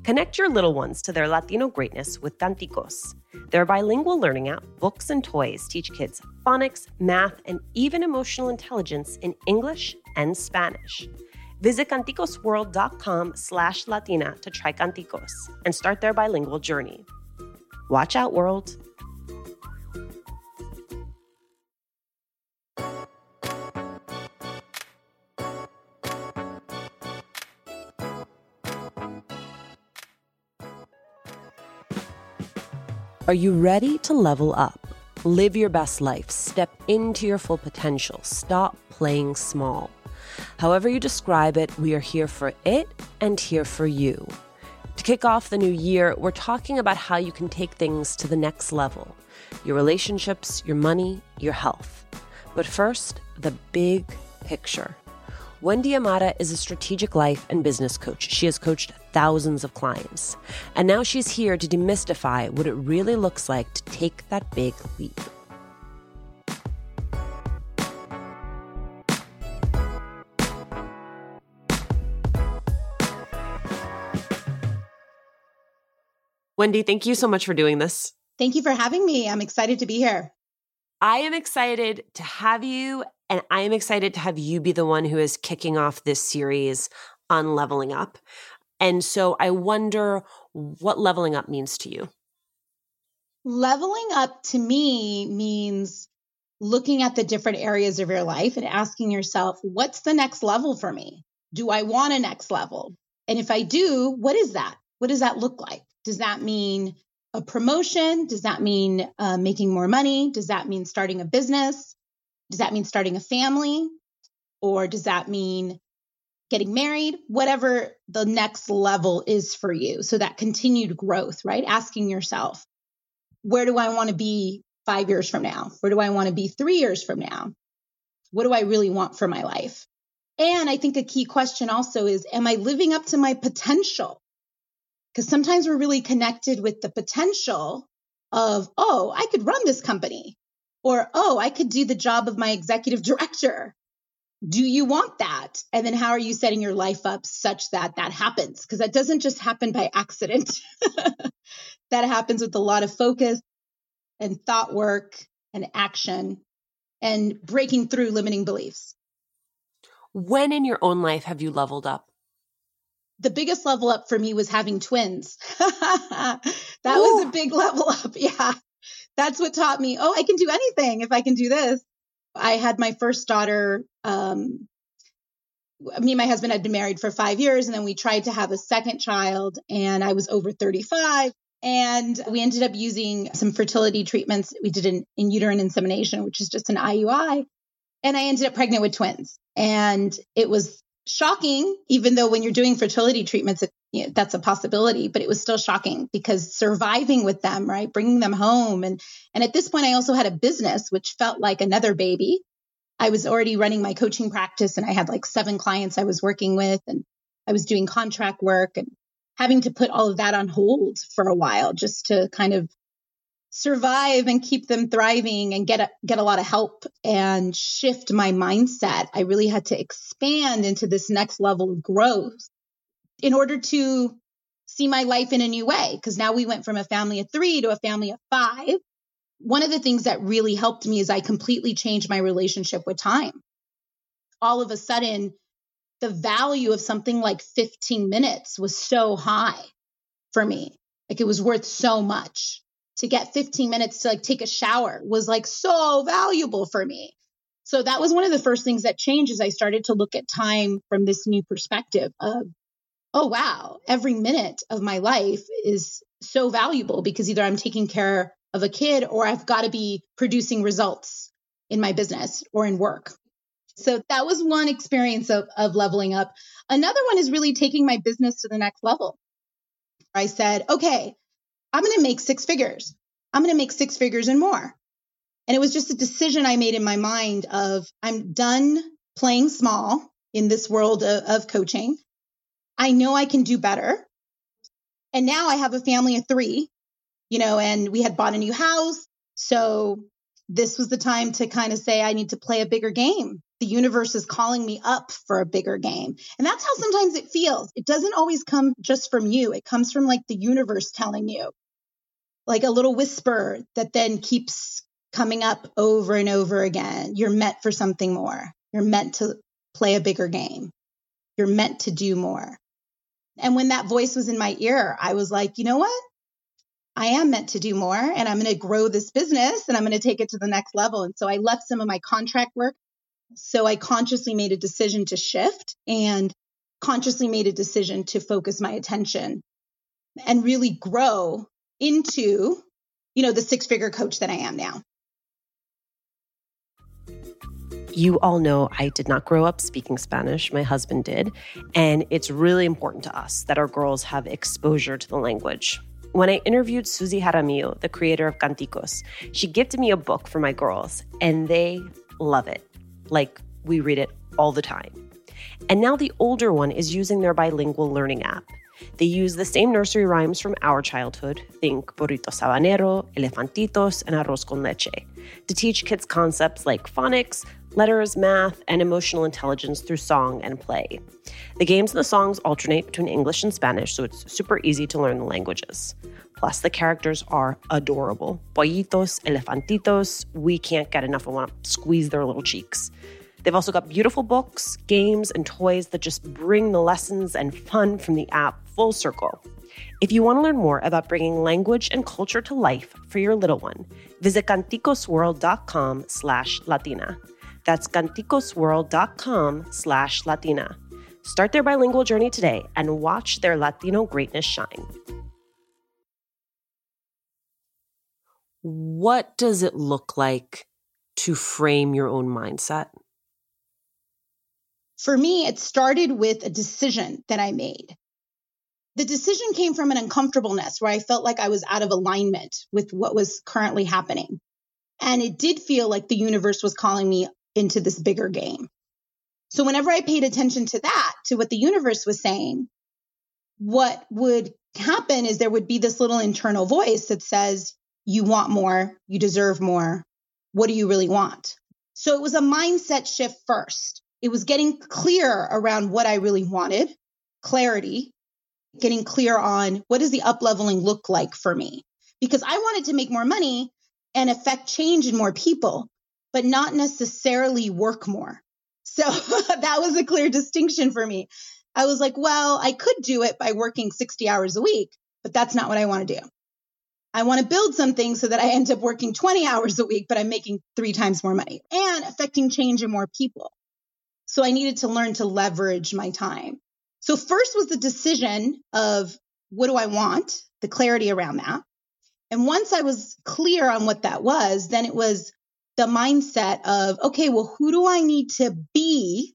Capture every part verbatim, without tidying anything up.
Connect your little ones to their Latino greatness with Canticos. Their bilingual learning app, books and toys teach kids phonics, math, and even emotional intelligence in English and Spanish. Visit canticosworld.com slash Latina to try Canticos and start their bilingual journey. Watch out, world. Are you ready to level up? Live your best life. Step into your full potential. Stop playing small. However you describe it, we are here for it and here for you. To kick off the new year, we're talking about how you can take things to the next level. Your relationships, your money, your health. But first, the big picture. Wendy Amara is a strategic life and business coach. She has coached thousands of clients. And now she's here to demystify what it really looks like to take that big leap. Wendy, thank you so much for doing this. Thank you for having me. I'm excited to be here. I am excited to have you, and I am excited to have you be the one who is kicking off this series on leveling up. And so I wonder what leveling up means to you. Leveling up to me means looking at the different areas of your life and asking yourself, what's the next level for me? Do I want a next level? And if I do, what is that? What does that look like? Does that mean a promotion? Does that mean uh, making more money? Does that mean starting a business? Does that mean starting a family? Or does that mean getting married? Whatever the next level is for you. So that continued growth, right? Asking yourself, where do I want to be five years from now? Where do I want to be three years from now? What do I really want for my life? And I think a key question also is, am I living up to my potential? Because sometimes we're really connected with the potential of, oh, I could run this company, or, oh, I could do the job of my executive director. Do you want that? And then how are you setting your life up such that that happens? Because that doesn't just happen by accident. That happens with a lot of focus and thought work and action and breaking through limiting beliefs. When in your own life have you leveled up? The biggest level up for me was having twins. That Ooh. was a big level up. Yeah. That's what taught me, oh, I can do anything if I can do this. I had my first daughter. Um, me and my husband had been married for five years, and then we tried to have a second child, and I was over thirty-five. And we ended up using some fertility treatments. We did an in uterine insemination, which is just an I U I. And I ended up pregnant with twins. And it was shocking, even though when you're doing fertility treatments, it, you know, that's a possibility, but it was still shocking because surviving with them, right, bringing them home. And, and at this point, I also had a business, which felt like another baby. I was already running my coaching practice, and I had like seven clients I was working with, and I was doing contract work and having to put all of that on hold for a while just to kind of survive and keep them thriving and get a, get a lot of help and shift my mindset. I really had to expand into this next level of growth in order to see my life in a new way. Because now we went from a family of three to a family of five. One of the things that really helped me is I completely changed my relationship with time. All of a sudden, the value of something like fifteen minutes was so high for me. Like it was worth so much. To get fifteen minutes to like take a shower was like so valuable for me. So that was one of the first things that changed as I started to look at time from this new perspective of, oh, wow, every minute of my life is so valuable because either I'm taking care of a kid or I've got to be producing results in my business or in work. So that was one experience of, of leveling up. Another one is really taking my business to the next level. I said, okay, I'm going to make six figures. I'm going to make six figures and more. And it was just a decision I made in my mind of I'm done playing small in this world of, of coaching. I know I can do better. And now I have a family of three, you know, and we had bought a new house. So this was the time to kind of say, I need to play a bigger game. the universe is calling me up for a bigger game. And that's how sometimes it feels. It doesn't always come just from you. It comes from like the universe telling you, like a little whisper that then keeps coming up over and over again. You're meant for something more. You're meant to play a bigger game. You're meant to do more. And when that voice was in my ear, I was like, you know what? I am meant to do more, and I'm going to grow this business, and I'm going to take it to the next level. And so I left some of my contract work. So I consciously made a decision to shift and consciously made a decision to focus my attention and really grow into, you know, the six-figure coach that I am now. You all know I did not grow up speaking Spanish. My husband did. And it's really important to us that our girls have exposure to the language. When I interviewed Susie Jaramillo, the creator of Canticos, she gifted me a book for my girls, and they love it. Like, we read it all the time. And now the older one is using their bilingual learning app. They use the same nursery rhymes from our childhood, think burrito sabanero, elefantitos, and arroz con leche, to teach kids concepts like phonics, letters, math, and emotional intelligence through song and play. The games and the songs alternate between English and Spanish, so it's super easy to learn the languages. Plus, the characters are adorable. Pollitos, elefantitos, we can't get enough. I want to squeeze their little cheeks. They've also got beautiful books, games, and toys that just bring the lessons and fun from the app full circle. If you want to learn more about bringing language and culture to life for your little one, visit canticosworld.com slash Latina. That's canticosworld.com slash Latina. Start their bilingual journey today and watch their Latino greatness shine. What does it look like to frame your own mindset? For me, it started with a decision that I made. The decision came from an uncomfortableness where I felt like I was out of alignment with what was currently happening. And it did feel like the universe was calling me into this bigger game. So whenever I paid attention to that, to what the universe was saying, what would happen is there would be this little internal voice that says, you want more, you deserve more. What do you really want? So it was a mindset shift first. It was getting clear around what I really wanted, clarity, getting clear on what does the up-leveling look like for me? Because I wanted to make more money and affect change in more people, but not necessarily work more. So that was a clear distinction for me. I was like, well, I could do it by working sixty hours a week, but that's not what I want to do. I want to build something so that I end up working twenty hours a week, but I'm making three times more money and affecting change in more people. So I needed to learn to leverage my time. So first was the decision of what do I want, the clarity around that. And once I was clear on what that was, then it was the mindset of, okay, well, who do I need to be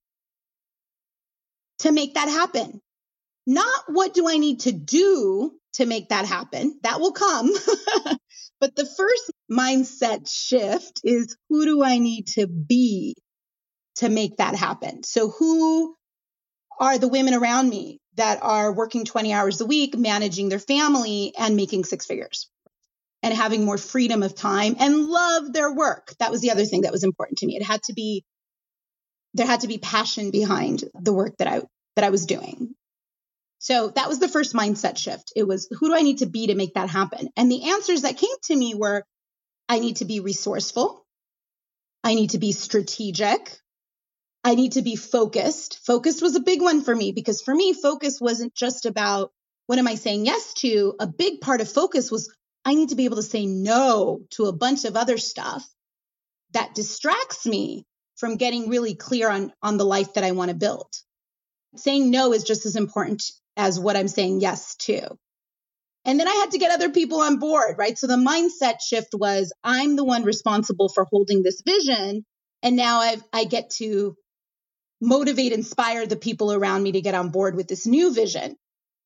to make that happen? Not what do I need to do to make that happen? That will come. But the first mindset shift is who do I need to be to make that happen? So who are the women around me that are working twenty hours a week, managing their family and making six figures and having more freedom of time and love their work? That was the other thing that was important to me. It had to be, there had to be passion behind the work that I, that I was doing. So that was the first mindset shift. It was, who do I need to be to make that happen? And the answers that came to me were, I need to be resourceful. I need to be strategic. I need to be focused. Focus was a big one for me because for me, focus wasn't just about what am I saying yes to? A big part of focus was I need to be able to say no to a bunch of other stuff that distracts me from getting really clear on, on the life that I want to build. Saying no is just as important as what I'm saying yes to. And then I had to get other people on board, right? So the mindset shift was I'm the one responsible for holding this vision. And now I've, I get to motivate, inspire the people around me to get on board with this new vision.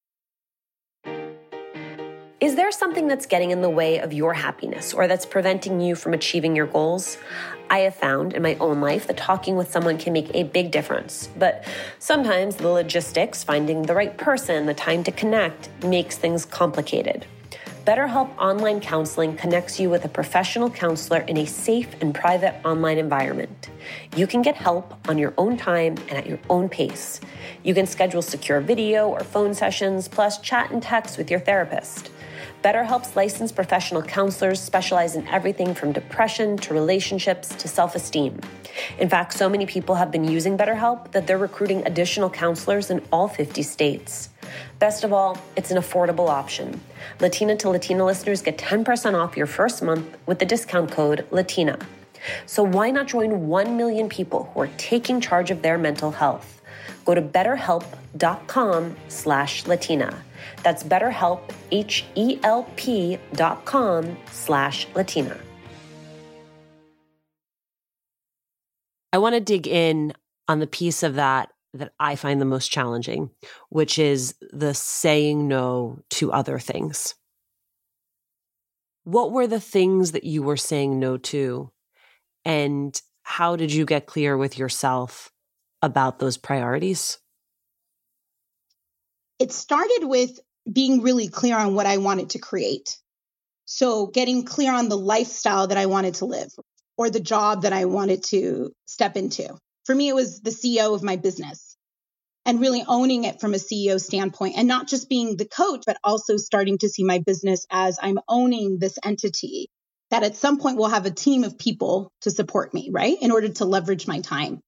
Is there something that's getting in the way of your happiness or that's preventing you from achieving your goals? I have found in my own life that talking with someone can make a big difference, but sometimes the logistics, finding the right person, the time to connect, makes things complicated. BetterHelp Online Counseling connects you with a professional counselor in a safe and private online environment. You can get help on your own time and at your own pace. You can schedule secure video or phone sessions, plus chat and text with your therapist. BetterHelp's licensed professional counselors specialize in everything from depression to relationships to self-esteem. In fact, so many people have been using BetterHelp that they're recruiting additional counselors in all fifty states. Best of all, it's an affordable option. Latina to Latina listeners get ten percent off your first month with the discount code LATINA. So why not join one million people who are taking charge of their mental health? Go to betterhelp.com slash Latina. That's betterhelp, H-E-L-P dot com slash Latina. I want to dig in on the piece of that that I find the most challenging, which is the saying no to other things. What were the things that you were saying no to? And how did you get clear with yourself about those priorities? It started with being really clear on what I wanted to create. So getting clear on the lifestyle that I wanted to live or the job that I wanted to step into. For me, it was the C E O of my business and really owning it from a C E O standpoint and not just being the coach, but also starting to see my business as I'm owning this entity that at some point will have a team of people to support me, right? In order to leverage my time.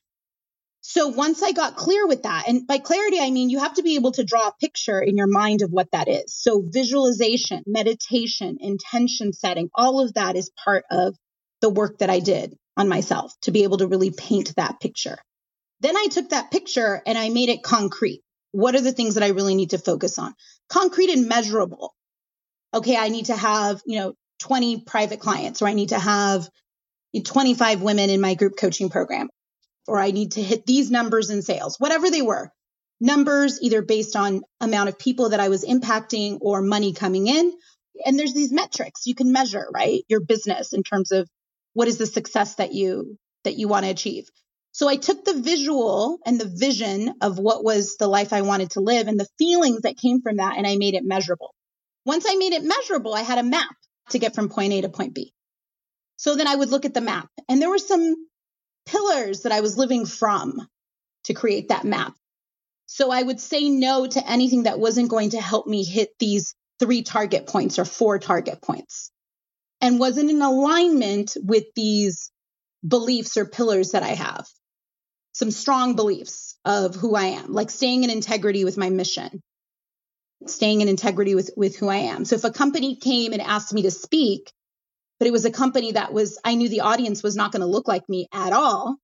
So once I got clear with that, and by clarity, I mean, you have to be able to draw a picture in your mind of what that is. So visualization, meditation, intention setting, all of that is part of the work that I did on myself to be able to really paint that picture. Then I took that picture and I made it concrete. What are the things that I really need to focus on? Concrete and measurable. Okay, I need to have, you know, twenty private clients, or I need to have twenty-five women in my group coaching program, or I need to hit these numbers in sales, whatever they were. Numbers either based on amount of people that I was impacting or money coming in. And there's these metrics you can measure, right? Your business in terms of what is the success that you that you want to achieve. So I took the visual and the vision of what was the life I wanted to live and the feelings that came from that, and I made it measurable. Once I made it measurable, I had a map to get from point A to point B. So then I would look at the map, and there were some pillars that I was living from to create that map. So I would say no to anything that wasn't going to help me hit these three target points or four target points and wasn't in alignment with these beliefs or pillars that I have. Some strong beliefs of who I am, like staying in integrity with my mission, staying in integrity with, with who I am. So if a company came and asked me to speak, but it was a company that was, I knew the audience was not going to look like me at all,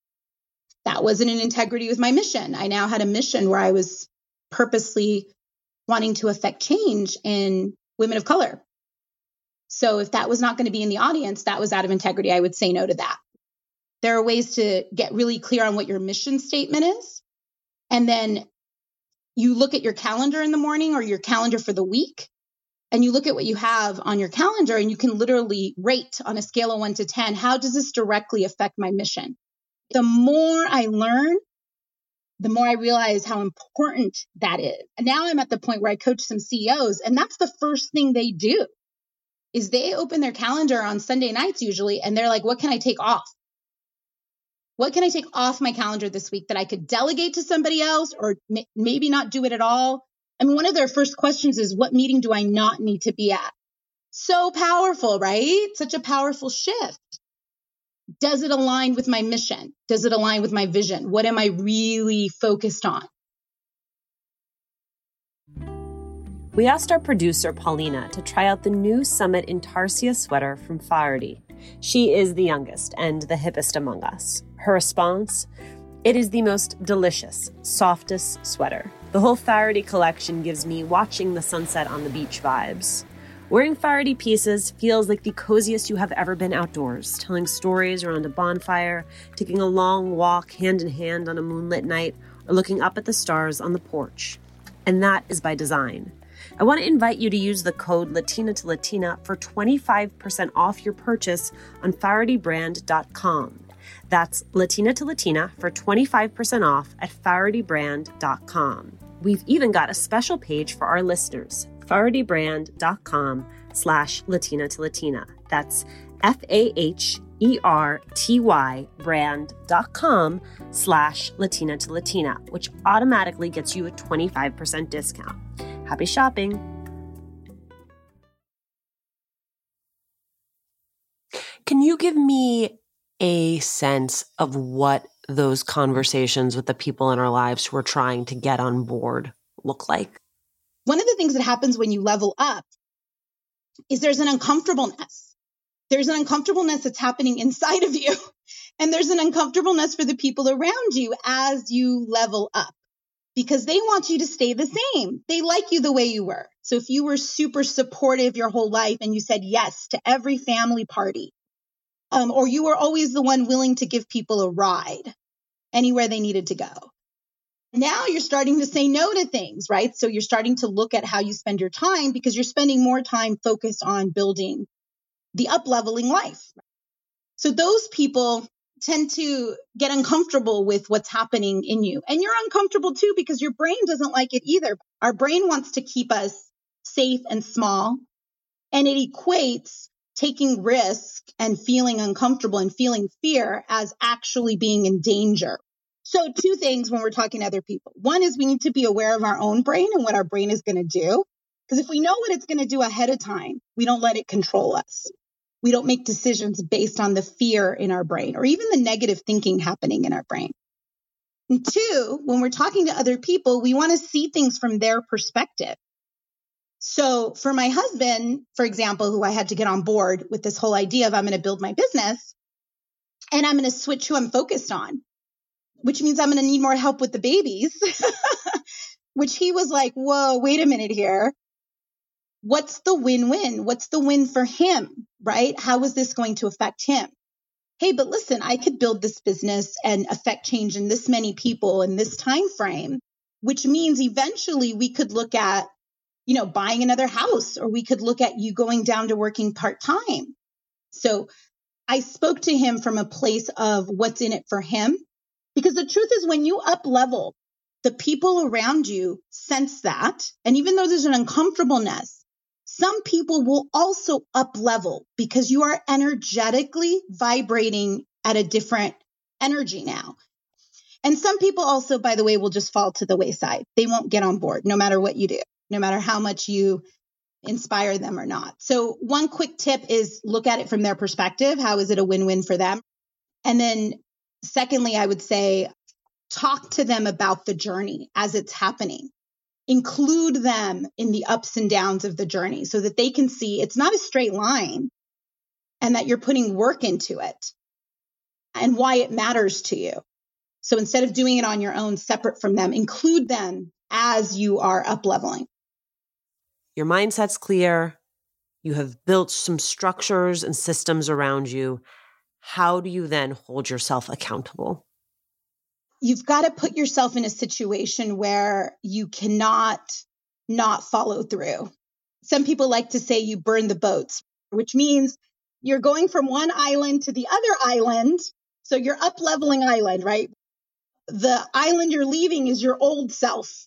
that wasn't in integrity with my mission. I now had a mission where I was purposely wanting to affect change in women of color. So if that was not going to be in the audience, that was out of integrity. I would say no to that. There are ways to get really clear on what your mission statement is. And then you look at your calendar in the morning or your calendar for the week, and you look at what you have on your calendar, and you can literally rate on a scale of one to ten, how does this directly affect my mission? The more I learn, the more I realize how important that is. And now I'm at the point where I coach some C E Os, and that's the first thing they do is they open their calendar on Sunday nights usually, and they're like, what can I take off? What can I take off my calendar this week that I could delegate to somebody else or m- maybe not do it at all? I mean, one of their first questions is, what meeting do I not need to be at? So powerful, right? Such a powerful shift. Does it align with my mission? Does it align with my vision? What am I really focused on? We asked our producer, Paulina, to try out the new Summit Intarsia sweater from Faherty. She is the youngest and the hippest among us. Her response? It is the most delicious, softest sweater. The whole Faherty collection gives me watching the sunset on the beach vibes. Wearing Faherty pieces feels like the coziest you have ever been outdoors, telling stories around a bonfire, taking a long walk hand in hand on a moonlit night, or looking up at the stars on the porch. And that is by design. I want to invite you to use the code Latina to Latina for twenty-five percent off your purchase on Faherty brand dot com. That's Latina to Latina for twenty-five percent off at Faherty brand dot com. We've even got a special page for our listeners, fahertybrand.com slash Latina to Latina. That's F-A-H-E-R-T-Y brand.com slash Latina to Latina, which automatically gets you a twenty-five percent discount. Happy shopping. Can you give me a sense of what those conversations with the people in our lives who are trying to get on board look like? One of the things that happens when you level up is there's an uncomfortableness. There's an uncomfortableness that's happening inside of you. And there's an uncomfortableness for the people around you as you level up, because they want you to stay the same. They like you the way you were. So if you were super supportive your whole life and you said yes to every family party, um, or you were always the one willing to give people a ride anywhere they needed to go, now you're starting to say no to things, right? So you're starting to look at how you spend your time, because you're spending more time focused on building the up-leveling life. So those people tend to get uncomfortable with what's happening in you. And you're uncomfortable too, because your brain doesn't like it either. Our brain wants to keep us safe and small, and it equates taking risk and feeling uncomfortable and feeling fear as actually being in danger. So two things when we're talking to other people. One is we need to be aware of our own brain and what our brain is going to do. Because if we know what it's going to do ahead of time, we don't let it control us. We don't make decisions based on the fear in our brain or even the negative thinking happening in our brain. And two, when we're talking to other people, we want to see things from their perspective. So for my husband, for example, who I had to get on board with this whole idea of I'm going to build my business and I'm going to switch who I'm focused on, which means I'm going to need more help with the babies, which he was like, whoa, wait a minute here. What's the win-win? What's the win for him, right? How is this going to affect him? Hey, but listen, I could build this business and affect change in this many people in this time frame, which means eventually we could look at, you know, buying another house, or we could look at you going down to working part-time. So I spoke to him from a place of what's in it for him, because the truth is when you up level, the people around you sense that. And even though there's an uncomfortableness, some people will also up level because you are energetically vibrating at a different energy now. And some people also, by the way, will just fall to the wayside. They won't get on board no matter what you do, no matter how much you inspire them or not. So one quick tip is look at it from their perspective. How is it a win-win for them? And then secondly, I would say talk to them about the journey as it's happening. Include them in the ups and downs of the journey so that they can see it's not a straight line and that you're putting work into it and why it matters to you. So instead of doing it on your own, separate from them, include them as you are up leveling. Your mindset's clear. You have built some structures and systems around you. How do you then hold yourself accountable? You've got to put yourself in a situation where you cannot not follow through. Some people like to say you burn the boats, which means you're going from one island to the other island. So you're up leveling island, right? The island you're leaving is your old self.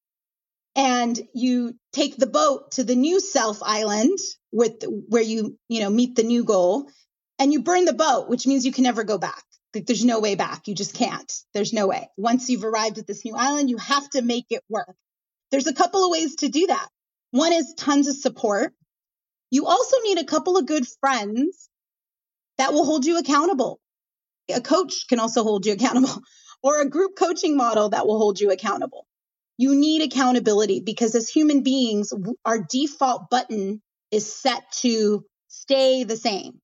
And you take the boat to the new self island with where you, you know, meet the new goal, and you burn the boat, which means you can never go back. Like there's no way back. You just can't. There's no way. Once you've arrived at this new island, you have to make it work. There's a couple of ways to do that. One is tons of support. You also need a couple of good friends that will hold you accountable. A coach can also hold you accountable, or a group coaching model that will hold you accountable. You need accountability because as human beings, our default button is set to stay the same.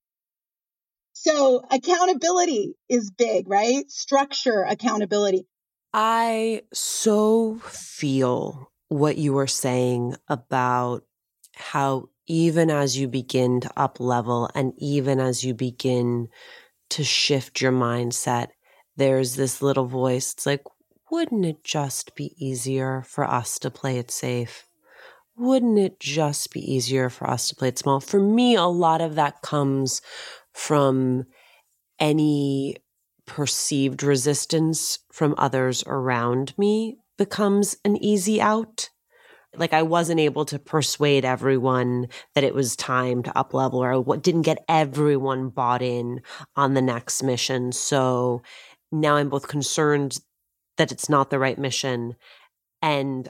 So accountability is big, right? Structure, accountability. I so feel what you were saying about how even as you begin to up level and even as you begin to shift your mindset, there's this little voice. It's like, wouldn't it just be easier for us to play it safe? Wouldn't it just be easier for us to play it small? For me, a lot of that comes from any perceived resistance from others around me becomes an easy out, like I wasn't able to persuade everyone that it was time to up level, or what didn't get everyone bought in on the next mission. So now I'm both concerned that it's not the right mission, and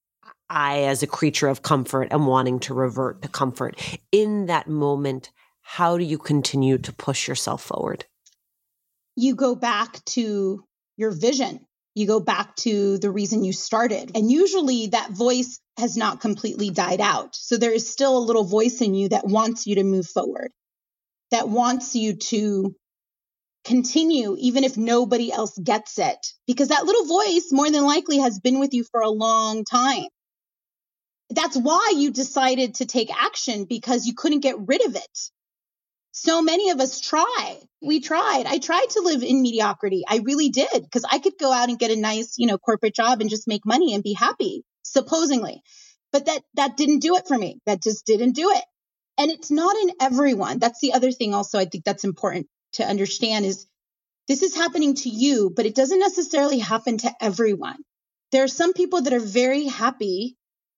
I, as a creature of comfort, am wanting to revert to comfort. In that moment, how do you continue to push yourself forward? You go back to your vision. You go back to the reason you started. And usually that voice has not completely died out. So there is still a little voice in you that wants you to move forward, that wants you to continue, even if nobody else gets it. Because that little voice more than likely has been with you for a long time. That's why you decided to take action, because you couldn't get rid of it. So many of us try. We tried. I tried to live in mediocrity. I really did, because I could go out and get a nice, you know, corporate job and just make money and be happy, supposedly. But that that didn't do it for me. That just didn't do it. And it's not in everyone. That's the other thing also I think that's important to understand is this is happening to you, but it doesn't necessarily happen to everyone. There are some people that are very happy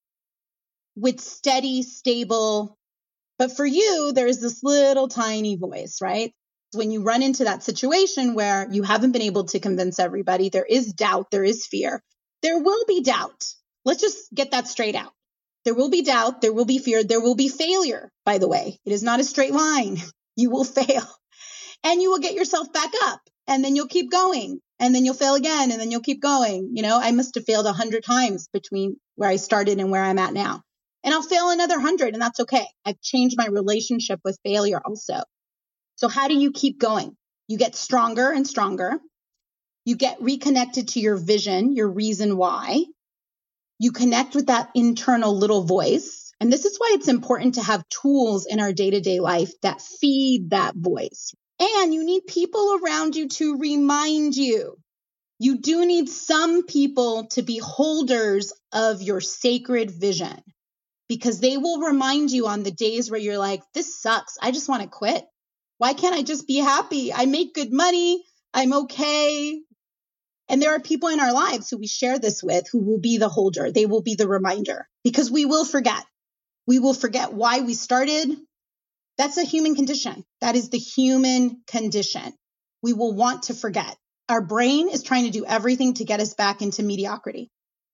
with steady, stable. But for you, there's this little tiny voice, right? When you run into that situation where you haven't been able to convince everybody, there is doubt, there is fear. There will be doubt. Let's just get that straight out. There will be doubt, there will be fear, there will be failure, by the way. It is not a straight line. You will fail. And you will get yourself back up, and then you'll keep going, and then you'll fail again, and then you'll keep going. You know, I must have failed a hundred times between where I started and where I'm at now. And I'll fail another hundred, and that's okay. I've changed my relationship with failure also. So how do you keep going? You get stronger and stronger. You get reconnected to your vision, your reason why. You connect with that internal little voice. And this is why it's important to have tools in our day-to-day life that feed that voice. And you need people around you to remind you. You do need some people to be holders of your sacred vision, because they will remind you on the days where you're like, this sucks. I just want to quit. Why can't I just be happy? I make good money. I'm okay. And there are people in our lives who we share this with who will be the holder. They will be the reminder, because we will forget. We will forget why we started. That's a human condition. That is the human condition. We will want to forget. Our brain is trying to do everything to get us back into mediocrity.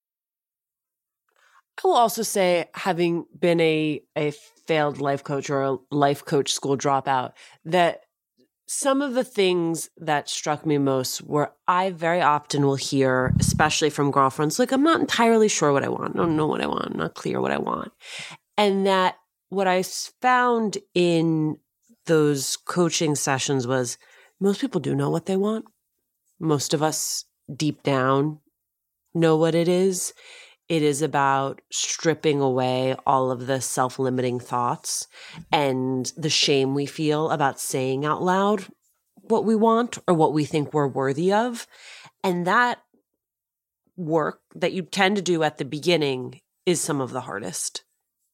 I will also say, having been a, a failed life coach or a life coach school dropout, that some of the things that struck me most were I very often will hear, especially from girlfriends, like, I'm not entirely sure what I want. I don't know what I want. I'm not clear what I want. And that what I found in those coaching sessions was most people do know what they want. Most of us deep down know what it is. It is about stripping away all of the self-limiting thoughts and the shame we feel about saying out loud what we want or what we think we're worthy of. And that work that you tend to do at the beginning is some of the hardest.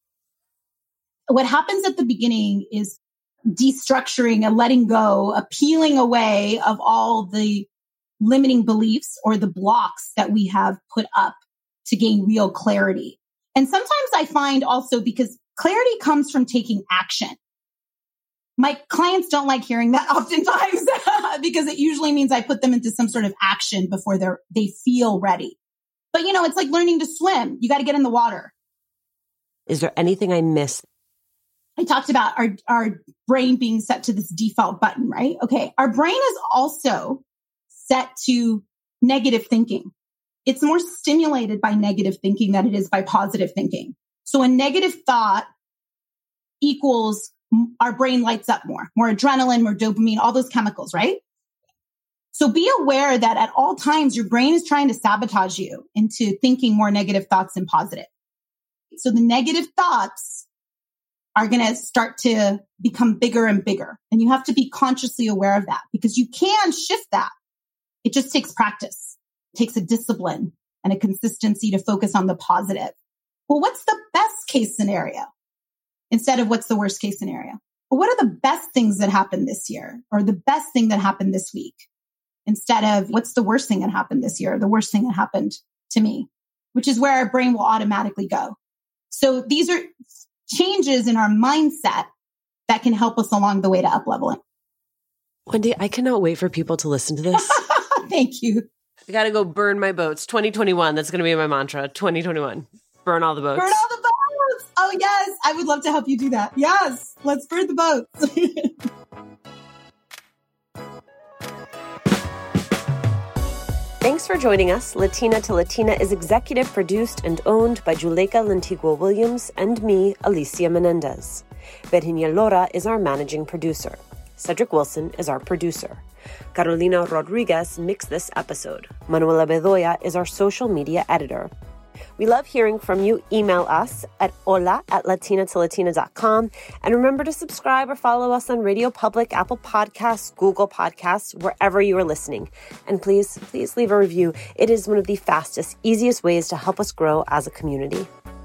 What happens at the beginning is destructuring and letting go, a peeling away of all the limiting beliefs or the blocks that we have put up to gain real clarity. And sometimes I find also, because clarity comes from taking action. My clients don't like hearing that oftentimes because it usually means I put them into some sort of action before they're, they feel ready. But you know, it's like learning to swim. You got to get in the water. Is there anything I missed? I talked about our, our brain being set to this default button, right? Okay. Our brain is also set to negative thinking. It's more stimulated by negative thinking than it is by positive thinking. So a negative thought equals our brain lights up more, more adrenaline, more dopamine, all those chemicals, right? So be aware that at all times, your brain is trying to sabotage you into thinking more negative thoughts than positive. So the negative thoughts are going to start to become bigger and bigger. And you have to be consciously aware of that, because you can shift that. It just takes practice. It takes a discipline and a consistency to focus on the positive. Well, what's the best case scenario instead of what's the worst case scenario? Well, what are the best things that happened this year, or the best thing that happened this week, instead of what's the worst thing that happened this year, or the worst thing that happened to me, which is where our brain will automatically go. So these are changes in our mindset that can help us along the way to up-leveling. Wendy, I cannot wait for people to listen to this. Thank you. I got to go burn my boats. twenty twenty-one. That's going to be my mantra. twenty twenty-one. Burn all the boats. Burn all the boats. Oh, yes. I would love to help you do that. Yes. Let's burn the boats. Thanks for joining us. Latina to Latina is executive produced and owned by Juleka Lantigua Williams and me, Alicia Menendez. Virginia Lora is our managing producer. Cedric Wilson is our producer. Carolina Rodriguez mixed this episode. Manuela Bedoya is our social media editor. We love hearing from you. Email us at hola at latina to latina dot com. And remember to subscribe or follow us on Radio Public, Apple Podcasts, Google Podcasts, wherever you are listening. And please, please leave a review. It is one of the fastest, easiest ways to help us grow as a community.